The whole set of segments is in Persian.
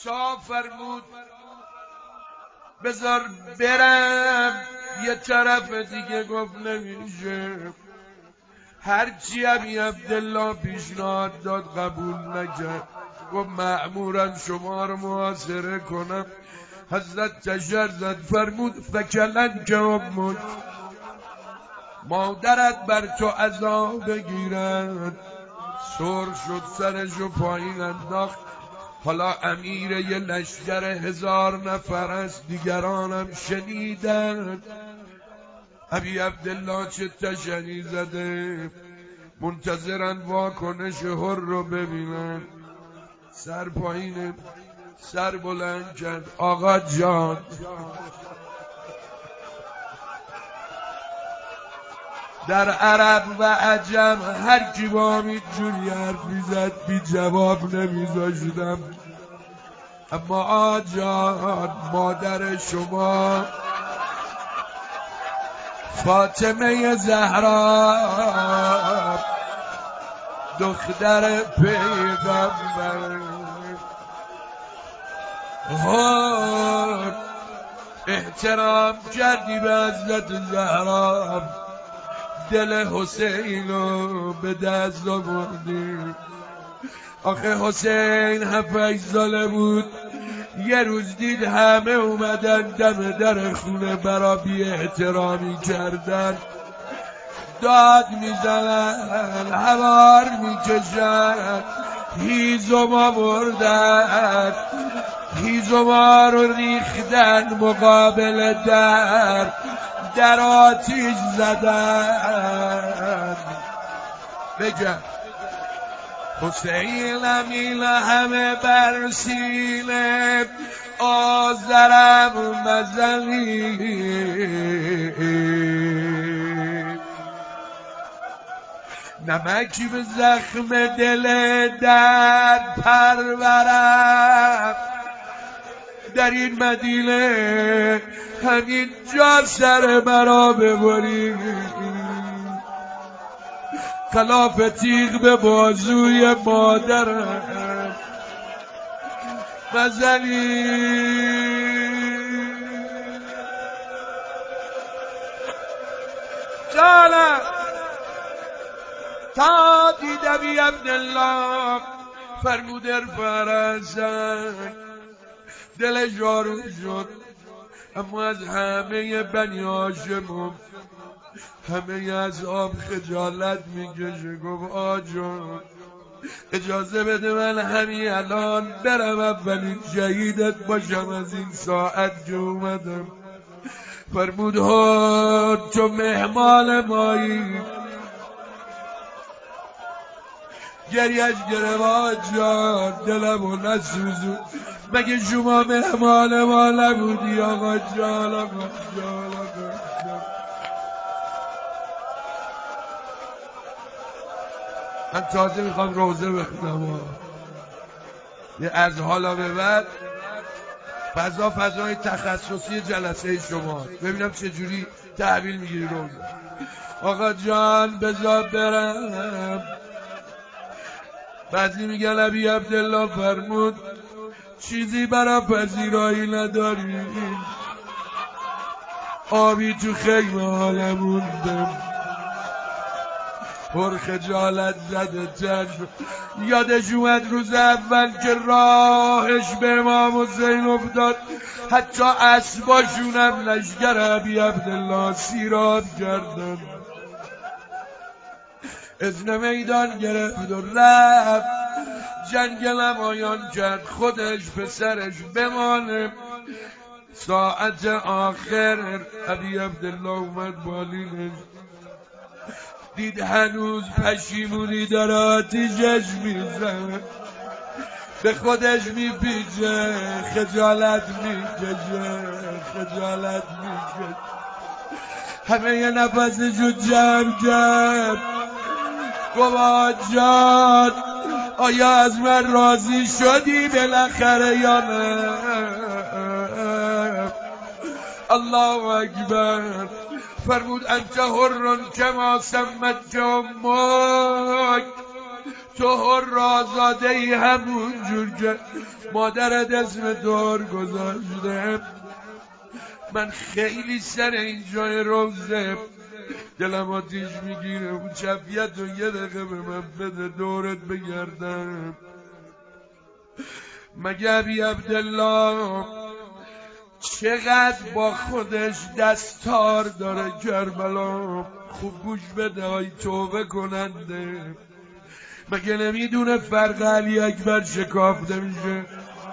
شاه فرمود بذار برم یه طرف دیگه. گفت نمیشه. هرچی ابی عبدالله پیشنهاد داد قبول نکرد. گفت مأمورم شما رو محاصره کنم. حضرت تشر زد فرمود فکلن که امک، مادرت بر تو عذاب بگیرد. سرخ شد سرشو پایین انداخت. حالا امیر یه لشکر 1000 نفر است. دیگرانم شنیدند ابی عبدالله چه تشنی زده، منتظرن واکنش حر رو ببینن. سر پایینه، سر بلند کرد. آقا جان در عرب و عجم هر کی با همین جوری حرف میزد بی جواب نمیذاشتم. اما آجان مادر شما فاطمه زهرا دختر پیغمبر، احترام کردی به حضرت زهرا، دل حسین رو به دست آوردی. آخه حسین 7 ساله بود. یه روز دید همه اومدن دم در خونه برا بی احترامی کردن، داد میزنن، هوار میکشن، هیزم آوردن، هیزما رو ریختن مقابل در آتیش زدن. بگم حسین امیل همه بر سینه آزرم مزنی، نمکی به زخم دل درد پرورم. در این مدینه همین جا سر مرا ببری، خلاف تیغ به بازوی مادرم بزنی. جانم تا دید ابی عبدالله فرمود ارفع رأسک، دل جارو شد. اما از همه بنی هاشم همه از آب خجالت میکشه. گفت آجان اجازه بده من همین الان برم اولین شهیدت باشم از این ساعت که اومدم. فرمود تو مهمان مایی. گریش گرفت آجان دلمو نسوزون، مگه شما مهمان ما نبودی آقا جان؟ آقا جان من تازه میخوام روزه بخونم. از حالا به بعد فضای تخصصی جلسه شما، ببینم چجوری تحویل میگیری روزه. آقا جان بذار برم. بعضی میگن ابی عبدالله فرمود چیزی برا پذیرایی نداری، آبی تو خیمه حالا موندم. پر خجالت زده تن یادش اومد روز اول که راهش به امام حسین افتاد، حتی اسباشونم لشکر ابی عبدالله سیراب کردن. اذن میدان گرفت و رفت جنگ نمایان کرد، خودش پسرش بمانه. ساعت آخر ابی عبدالله اومد بالینش، دید هنوز پشیمونی داره آتیشش میزنه، به خودش میپیچه، خجالت میکشه. همه یه نفسشو جمع کرد. گفت جان آیا از من راضی شدی بالاخره یا نه؟ الله اکبر. فرمود انت حر کما سمت امک، تو هرازاده ای همون جور که مادرت اسم دور گذاشته. من خیلی سر این جای روزه دلم آتیش میگیره. اون چفیت رو یه دقیقه به من بده دورت بگردم. مگه ابی عبدالله چقدر با خودش دستار داره کربلا. خوب گوش بده های توبه کننده. مگه نمیدونه فرق علی اکبر شکافته میشه؟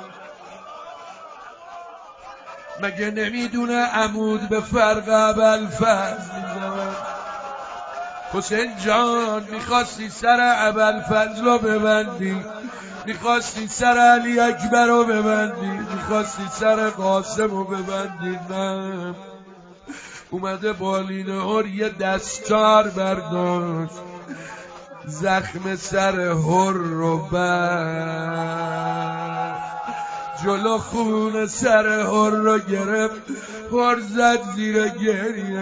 مگه نمیدونه عمود به فرق ابوالفضل میزنه؟ حسین جان میخواستی سر ابوالفضل رو ببندی، میخواستی سر علی اکبر رو ببندی، میخواستی سر قاسم رو ببندی، نه اومده بالینه‌ار یه دستار برداشت زخم سر هر رو بست، جلو خون سر هر رو گرفت، هر زد زیر گریه.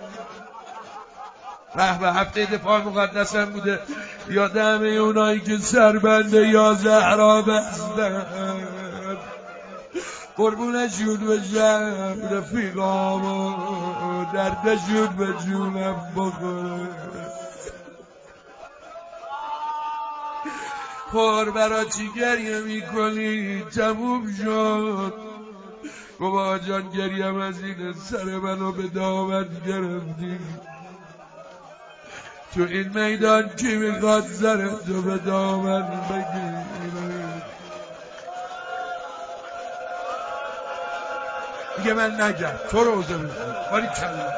به هفته دفاع مقدسم بوده، یادم اونایی که سربنده یا زهرا بستن، قربونشون بشم رفیقامو، دردشون به جونم بخوره. خور برا چی گریه میکنی؟ تموم شد. بابا جان گریم از این سر منو به دامت گرفتی. تو این میدان کی میخواد زرتو به دامن بگیره؟ دیگه من نگم تو روزه بزن باری کلا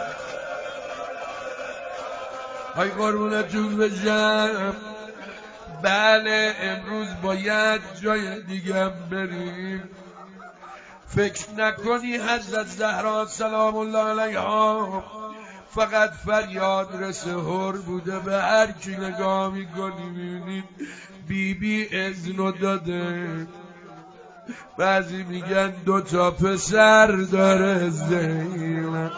های قربونتون بشم. بله امروز باید جای دیگه بریم. فکر نکنی حضرت زهرا سلام الله علیها فقط فریاد رسهر بوده. به هر کی نگاه میکنی میبینید بی اذنو داده. بعضی میگن 2 پسر داره زینب.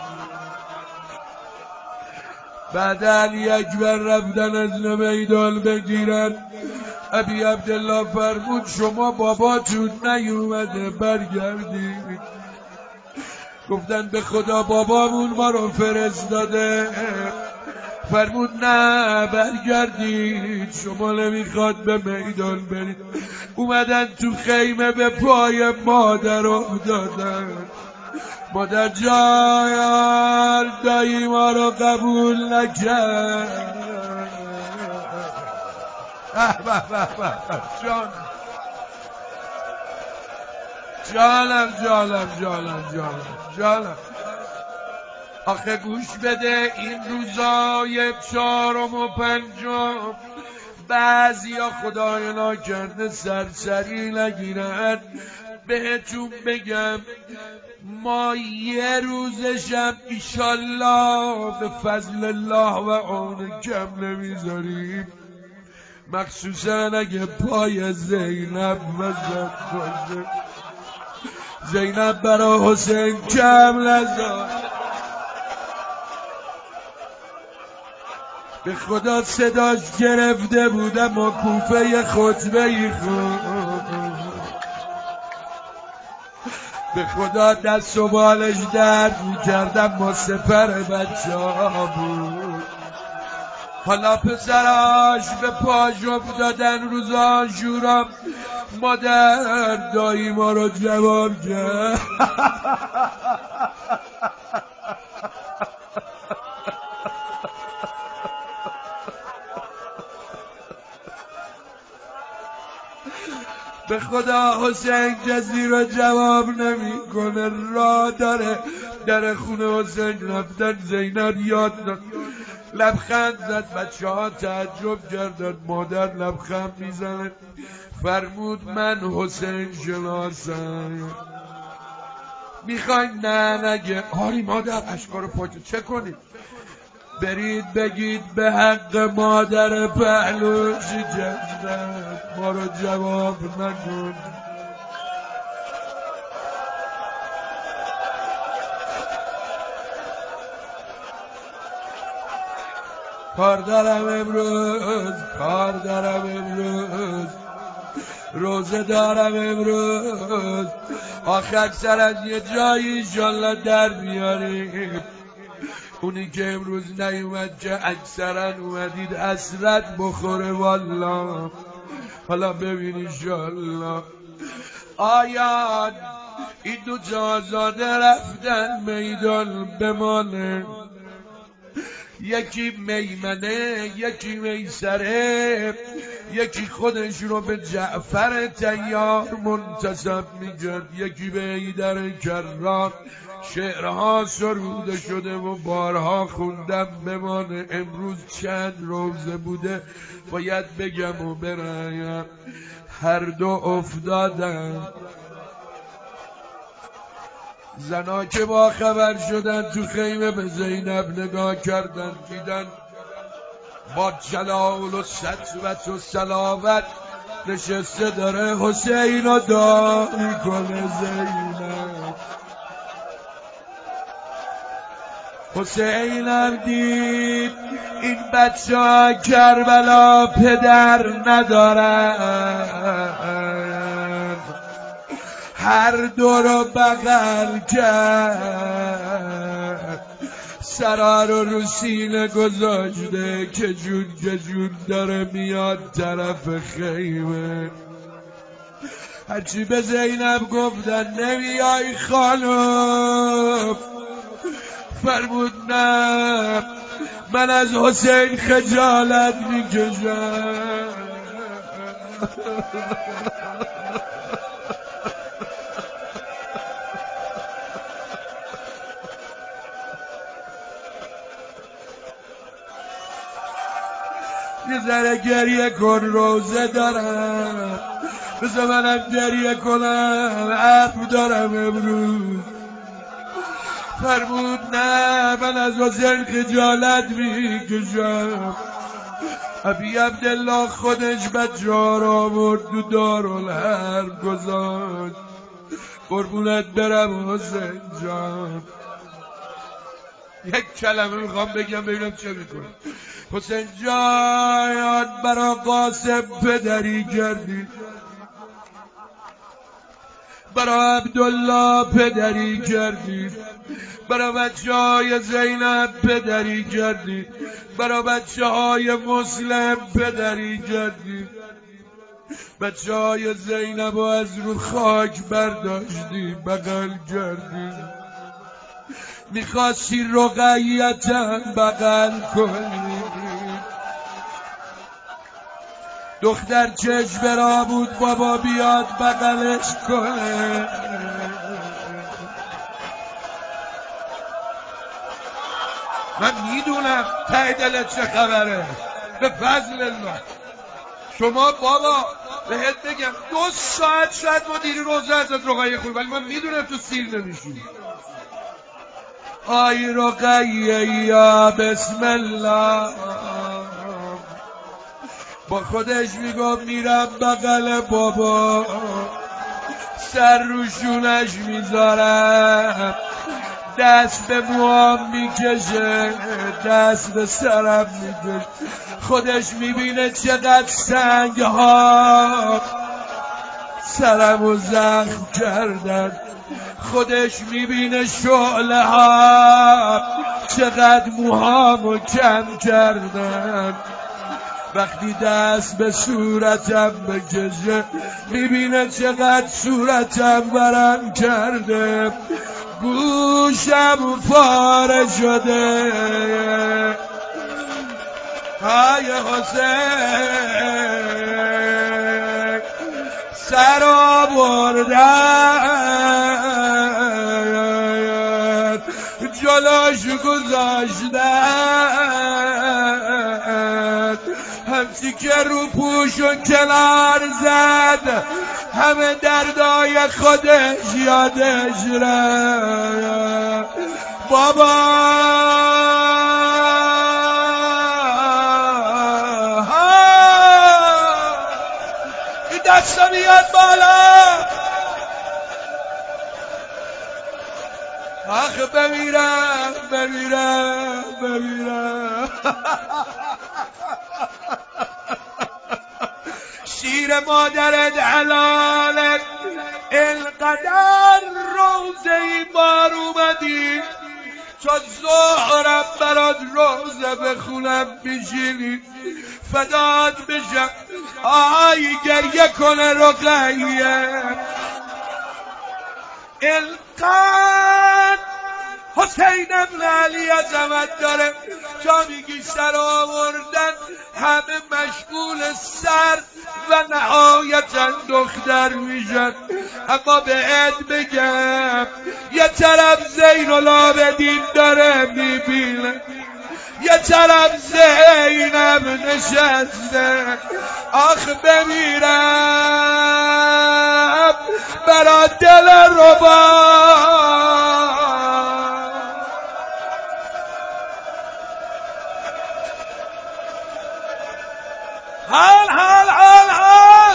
بعد علی اکبر رفتن از میدان بگیرن، ابی عبدالله فرمود شما باباتون نیومده برگردید. گفتن به خدا بابامون ما رو فرستاده. فرمود نه برگردید، شما نمیخواد به میدان برید. اومدن تو خیمه به پای مادر افتادن. مادر جان دایی ما رو قبول نکرد. جانم آخه گوش بده، این روزای 4 و 5 بعضیا خدای ناکرده سرسری نگیرن. بهتون بگم ما یه روزشم ایشالله به فضل الله و عون کم نمیذاریم، مخصوصا اگه پای زینب وزد باشه. زینب برا حسین کم نذار. به خدا صداش گرفته بودم و کوفه خطبه ای خود. به خدا دست و بالش درد میکردم با سپر بچه ها بود. حالا پسراش به پاش افتادن روز عاشورا، مادر دایی ما رو جواب کرد. به خدا حسین کسی رو جواب نمیکنه. راه داره در خونه حسین رفتن. زینب یاد داد لبخند زد. بچه ها تعجب کردن. مادر لبخند میزنه. فرمود من حسین شناسم. میخواین نه نگه آری مادر اشکار پاکه چه کنید؟ برید بگید به حق مادر پهلوش جنت ما رو جواب نکن. کار دارم امروز، کار دارم امروز، روزه دارم امروز، آخر سر از یه جایی انشالله در بیاریم. اونی که امروز نیومد که اکثرا اومدید حسرت بخوره والله. حالا ببین انشالله. آیان این دو جازاده رفتن میدان بمانه، یکی میمنه یکی میسره، یکی خودش رو به جعفر طیار منتسب میکرد، یکی به حیدر کرار. شعرها سروده شده و بارها خوندم بمانه. امروز چند روزه بوده باید بگم و برایم. هر دو افتادن، زنا که با خبر شدن تو خیمه به زینب نگاه کردن، دیدن با جلال و سطوت و صلابت نشسته داره حسین رو دعا میکنه. زینب حسینم دید این بچه ها کربلا پدر ندارن، هر دو رو بغل کرد، سرا رو سینه گذاشته که جون که جون داره میاد طرف خیمه. هرچی به زینب گفتن نمیای خانم، فرمود نه من از حسین خجالت میکشم. یه ذره گریه کن، روزه دارم، بذار منم گریه کنم، عفو دارم امروز. فرمود نه من از حسین خجالت میکشم. ابی عبدالله خودش بچه‌ها را آورد تو دارالحرب گذاشت. قربونت برم حسین جان. یک کلمه میخوام بگم ببینم چه میکنه. حسین جان برا قاسم پدری کردی، برا عبدالله پدری کردی، برا بچه های زینب پدری کردی، برا بچه های مسلم پدری کردی. بچه های زینب از رو خاک برداشتی بغل کردی، میخواستی رقیتم بغل کنی. دختر چشم را بود بابا بیاد بغلش کنه. من میدونم ته دلت چه خبره، به فضل الله. شما بابا بهت بگم 2 ساعت شاید ما دیری روزه ازت رقیه خوری، ولی من میدونم تو سیر نمیشی. آی رقیه یا بسم الله، با خودش میگم میرم بغل بابا، سر روشونش میذارم، دست به موام میکشه، دست به سرم میکشه. خودش میبینه چقدر سنگ ها سرمو زخم کردن، خودش میبینه شعله ها چقدر موهامو کم کردن. وقتی دست به صورتم بکشه میبینه چقدر صورتم ورم کرده، گوشم پاره شده. های حسین سر آوردن جلوش گذاشتن، همچی که رو پوش و کنار زد همه دردای خودش یادش رفت. بابا این دستا میاد بالا، آخه بمیرم بمیرم بمیرم. شیر مادرت حلاله، اینقدر روزه ای بار اومدی تا ظهرم برات روزه بخونم بشینی فدات بشم. آی گریه کنه رقیه، اینقدر حسین ابن علی عظمت داره تا میگی سر آوردن همه مشغول سر و نهایتا دختر میشن. اما بهت بگم یه طرف زین العابدین داره میبینه، یه طرف زینب نشسته. آخ بمیرم برا دل ربا. حال حال حال حال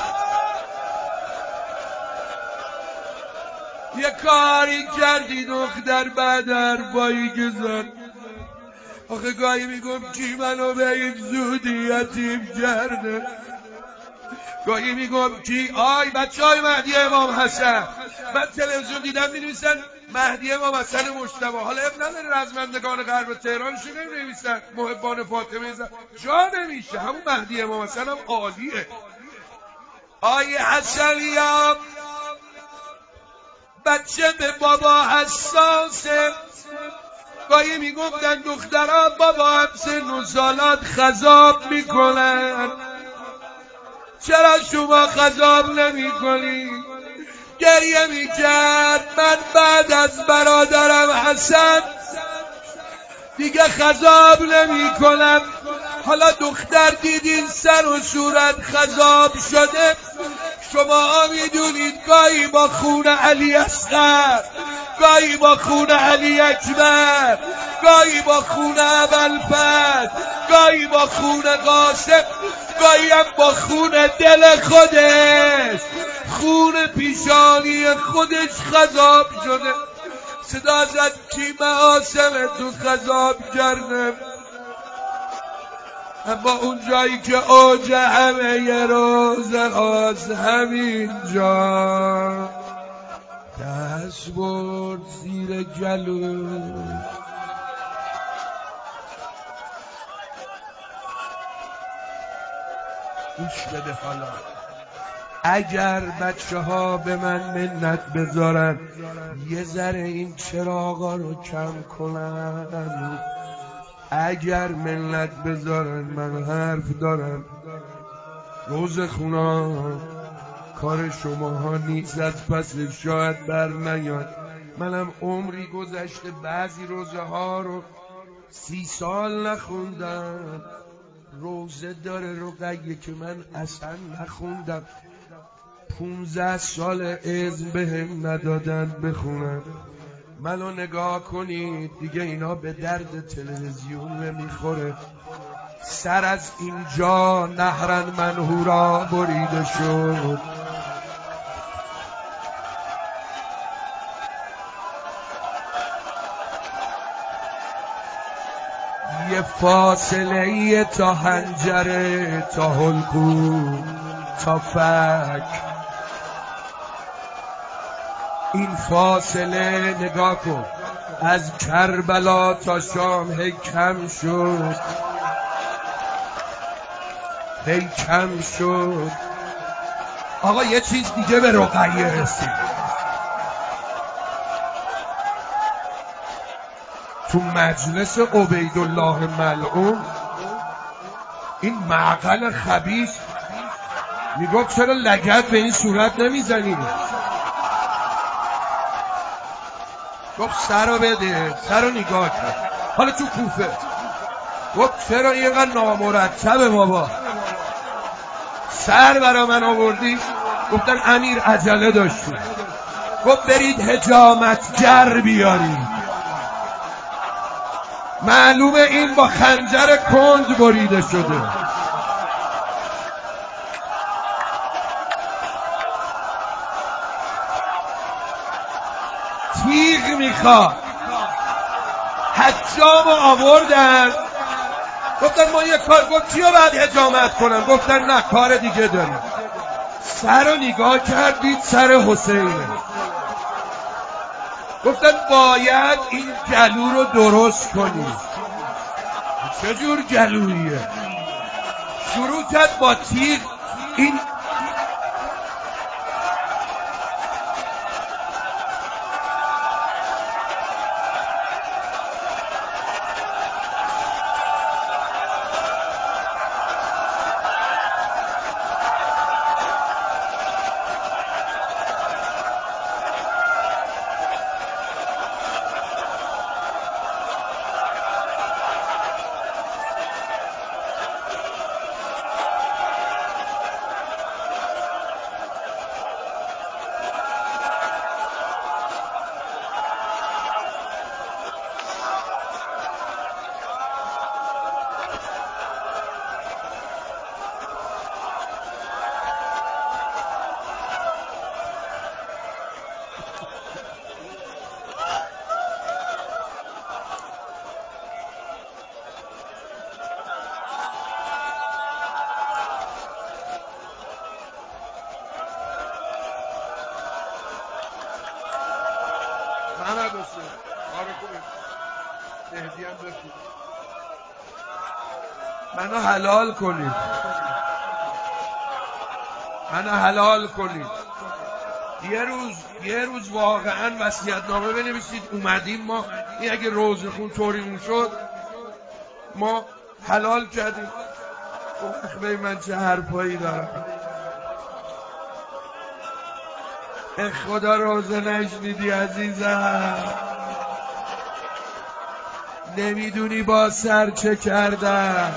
یه کاری کردی دختر بعد حرفایی که زد. آخه گاهی میگم کی منو به این زودی یتیم کرده، گاهی میگم کی آی بچه های مهدی امام حسن. من تلویزیون دیدم می‌نویسن مهدی امام حسن مجتبی. حالا اب نداره رزمندگان غرب تهرانشو نمی‌نویسن محبان فاطمه زن جا نمیشه، همون مهدی امام حسن هم عالیه. آی حسنیام بچه به بابا حساسه. گاهی میگفتن دخترها بابا هم سن و سالات خضاب میکنن، چرا شما خضاب نمی کنی؟ گریه میکرد من بعد از برادرم حسن دیگه خضاب نمی کنم. حالا دختر دیدین سر و صورت خضاب شده، شما میدونید گاهی با خون علی اصغر، گاهی با خون علی اکبر، گاهی با خون ابوالفضل، گاهی با خون قاسم، گاهی هم با خون دل خودش، خون پیشانی خودش خضاب شده. صدا زد کی معاصم تو خضاب کرده. اما اون جایی که اوج همه یه روزه از همینجا دست برد زیر گلو. گوش بده حالا، اگر بچه ها به من منت بذارن یه ذره این چراغا رو کم کنن، اگر منت بذارن من حرف دارم. روزه خونا کار شماها نیست، از پس شاید بر نیاد. منم عمری گذشته بعضی روزه ها رو 30 سال نخوندم. روزه داره رقیه که من اصلا نخوندم، 15 سال اذن بهم ندادن بخونم. منو نگاه کنید دیگه اینا به درد تلویزیون نمیخوره. سر از اینجا نهرن منهورا بریده شد. یه فاصله تا حنجره تا حلقوم تا فک، این فاصله نگاه کن از کربلا تا شام هی کم شد، هی کم شد. آقا یه چیز دیگه به رقیه رسید. تو مجلس عبیدالله ملعون این معقل خبیث میگفت چرا لگد به این صورت نمیزنی؟ گفت سر رو بده، سر رو نگاه کن. حالا تو کوفه گفت چرا اینقدر نامرتبه بابا، سر برا من آوردی؟ گفتن امیر عجله داشتی. گفت برید حجامتگر بیارید. معلومه این با خنجر کند بریده شده. تیغ میخواد. حجام آوردن گفتن ما یه کار، گفت چیو باید حجامت کنن؟ گفتن نه کار دیگه داریم. سر رو نگاه کردید سر حسینه. گفتن باید این گلو رو درست کنید. چجور گلویه؟ شروع کرد با تیغ این محمد حسین کار خوبه. مهدی هم بخون. منو حلال کنید. منو حلال کنید. یه روز واقعا وصیت‌نامه بنویسید اومدیم ما این اگه روزخون طوریمون شد ما حلال کردیم. به من چه حرفایی دارم. خدا روزه نشنیدی عزیزم. نمیدونی با سر چه کردم.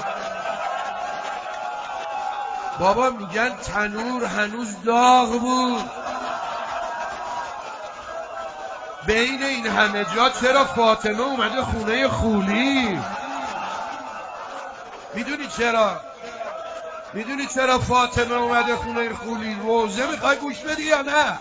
بابا میگن تنور هنوز داغ بود. بین این همه جا چرا فاطمه اومده خونه خولی؟ میدونی چرا فاطمه اومده خونه خولی؟ روزه میخوای گوش بدی یا نه؟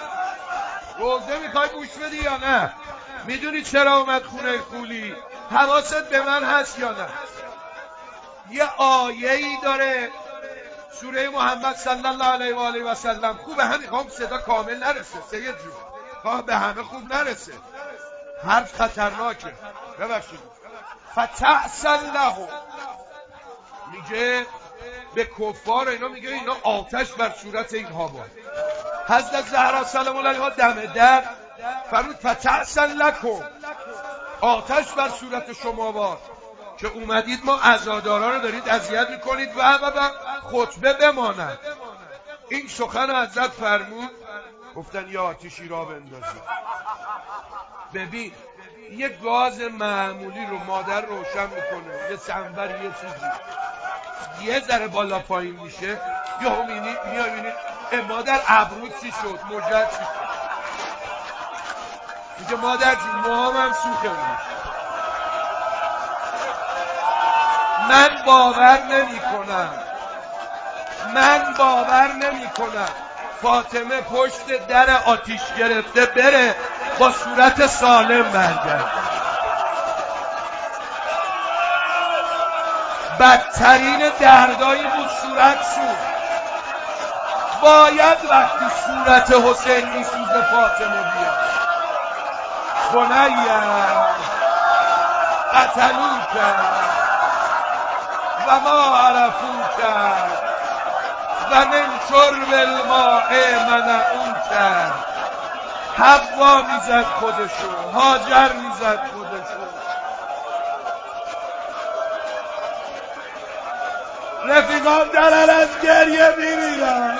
میدونی چرا اومد خونه خولی؟ حواست به من هست یا نه؟ یه آیه‌ای داره سوره محمد صلی الله علیه و آله و سلم. خوبه همین قام صدا کامل نرسه سید جون. خواه به همه خوب نرسه. حرف خطرناکه. ببخشید. فتعسل له. میگه به کفار اینا میگه اینا آتش بر صورت اینها باد. حضرت زهرا سلام الله علیها دم در فرمود فتعسل لکم. آتش بر صورت شما باد که اومدید ما عزادارا رو دارید اذیت میکنید و خطبه بماند. این سخن حضرت فرمود. گفتن یا آتشی را بندازید. ببین یه گاز معمولی رو مادر روشن میکنه، یه سنبر یه چیزی یه ذره بالا پایین میشه یا میبینید مادر ابرو چی شد، مجرد چی شد. میگه مادر جون موهام هم سوخه بود. من باور نمی کنم فاطمه پشت در آتیش گرفته بره با صورت سالم برگرد. بدترین دردایی بود صورت سوخت. باید وقتی صورت حسین میسوزه فاطمه بیاد. بنی‌ام قتلوک و ما عرفوک و من شرب الماء منعوک. حوا میزد خودشو، هاجر میزد خودشو. رفیقان دارن از گریه میمیرن.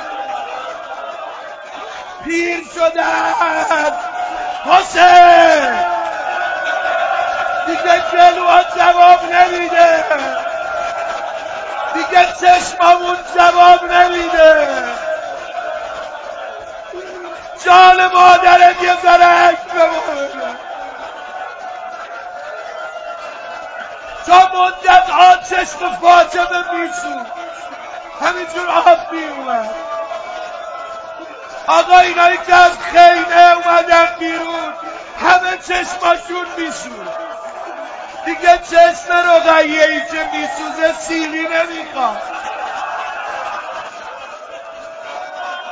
پیر شدن. حسین دیگه جلوات جواب نمیده. دیگه چشممون جواب نمیده. جان مادرت یه ذره عکس بمونه. تا مدت ها چشم فاطمه میسود، همینجور آب میومد. آقا اینایی که از خیمه اومدن بیرون همه چشماشون میسود. دیگه چشم رقیه‌ای که میسوزه سیلی نمیخواد.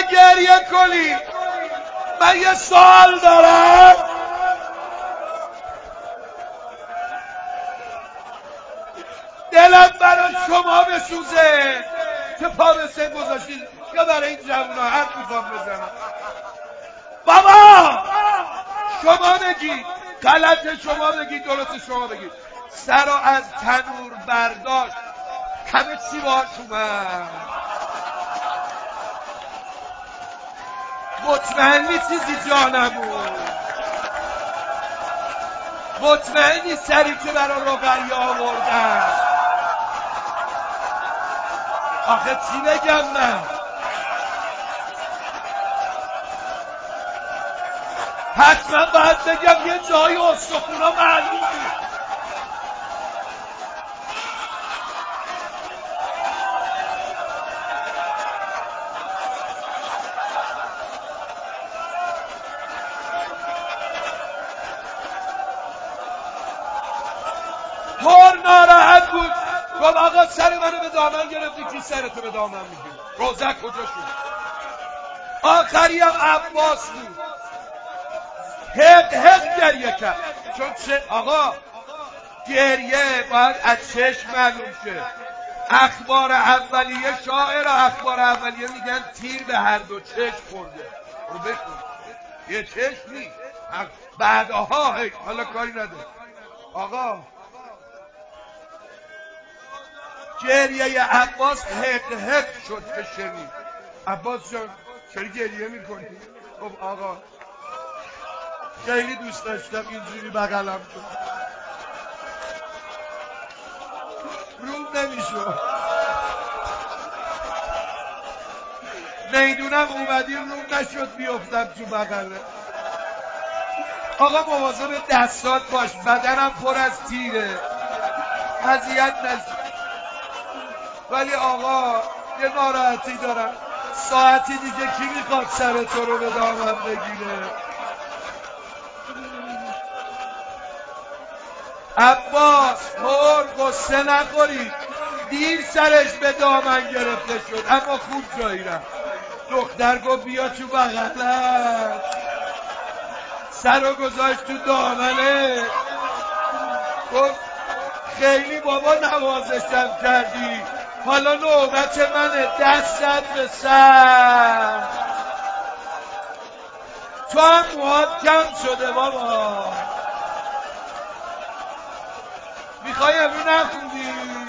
گریه کنی. من یه سوال دارم، دلم برای شما بسوزه که پا به سن گذاشتید یا برای این جوونا حرف میخوام بزنم. بابا شما بگید، غلط شما بگید، درست شما بگید. سر از تنور برداشت، همه چی باش اومد. مطمئنی چیزی جانمون؟ مطمئنی سری که برای رقیه آوردن؟ آخه چی بگم من؟ حتما باید بگم یه جای استخونا معلوم بود. پر ناراحت بود، گفت آقا سر منو به دامن گرفتی، کی سرتو به دامن میگیری؟ روزک کجا شد؟ آخری هم عباس بود، حق گریه کرد. چون آقا گریه باید از چشم معلوم شه. اخبار اولیه، شاعر اخبار اولیه میگن تیر به هر دو چشم خورده. رو بخون، یه چشم نیست بعدها، حالا کاری نداره. آقا گریه عباس حق شد که شنید. عباس جان چرا گریه میکنی؟ خب آقا خیلی دوست داشتم اینجوری بغلم کن، روم نمیشد. میدونم اومدی روم نشد بیفتم تو بغله. آقا مواظب دستات باش، بدنم پر از تیره، اذیت نشی. ولی آقا یه ناراحتی دارم، ساعتی دیگه کی میخواد سر تو رو به دامن بگیره؟ عباس قصه نخورید، دیر سرش به دامن گرفته شد اما خوب جایی رفت. دختر گفت بیا تو بغلم، سر رو گذاشت تو دامنه، گفت خیلی بابا نوازشم کردی، حالا نوبت منه، دستت به سر. تو هم موهات کم شده بابا، میخوای امرو نخوندی؟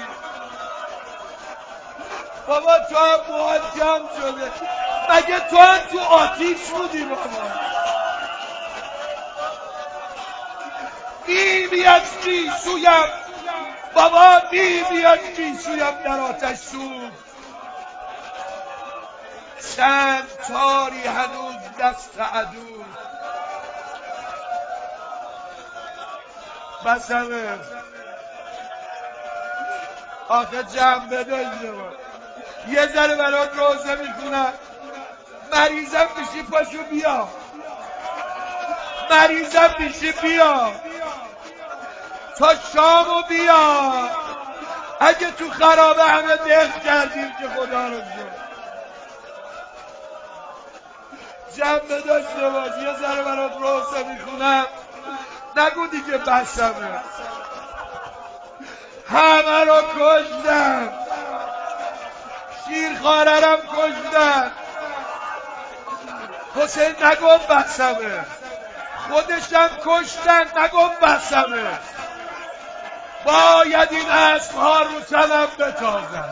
بابا تو هم موهات کم شده، مگه تو هم تو آتیش بودی بابا؟ میاد گیسویم بابا، میاد گیسویم در آتش سوخت، چند تاری هنوز دست عدو. بسمه آخه جنبه داشته با یه ذره برات روزه میخونم، مریضم میشی پاشو بیا، مریضم میشی بیا تا شامو بیا. اگه تو خرابه همه دل کردیم که خدا رو شد، جنبه داشته باش. یه ذره برات روزه میخونم، نگو دیگه بسمه. همه رو کشتم، شیرخواررم کشتن. حسین نگم بسمه، خودشم کشتن، نگم بسمه. باید این اسبها رو تنم بتازن.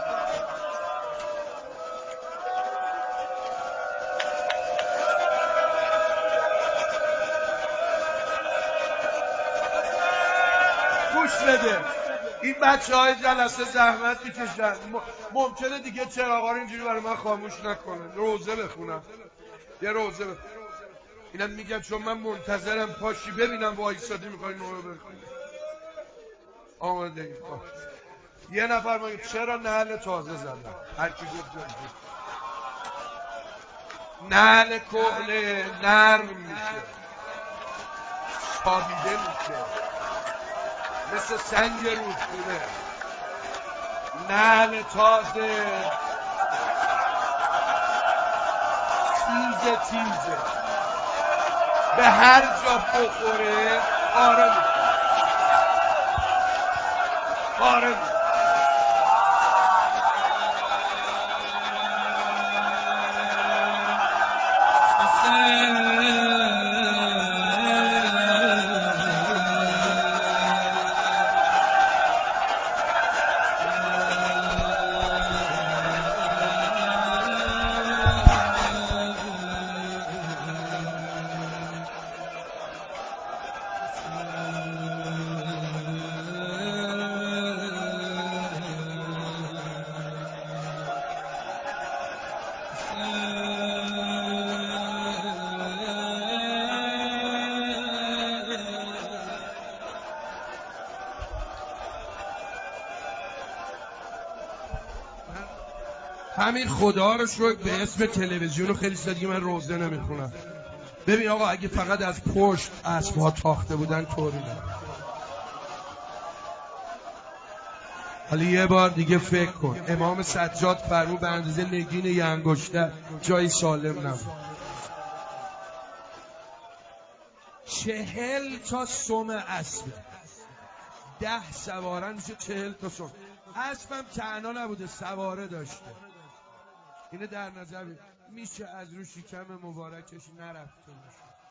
گوش بده، این بچه های جلسه زحمت میکشن، ممکنه دیگه چراغا رو اینجوری برای من خاموش نکنن. روزه بخونم، یه روزه بخونم. اینم میگم چون من منتظرم پاشی ببینم وایسادی میخوای نوره بخونی. آماده ای؟ یه نفر ما چرا نعل تازه زدن؟ هر کی گفت جایی نعل کهنه نرم میشه، تابیده میشه، مثل سنگ رودخونه. نعل تازه تیزه تیزه به هر جا بخوره پاره میکنه. پاره میکنه. همین خدا رو شکر به اسم تلویزیون و خیلی دیگه من روزه نمیخونم. ببین آقا اگه فقط از پشت اسب‌ها تاخته بودن طوری نه. حالا یه بار دیگه فکر کن امام سجاد فرمود به اندازه نگین یه انگشتر جای سالم نبود. 40 تا سم اسبه 10 سواره میشه 40 تا سم. اسبم تنها نبوده سواره داشته. اینه در نظر میشه از رو شکم مبارکش نرفته باشه.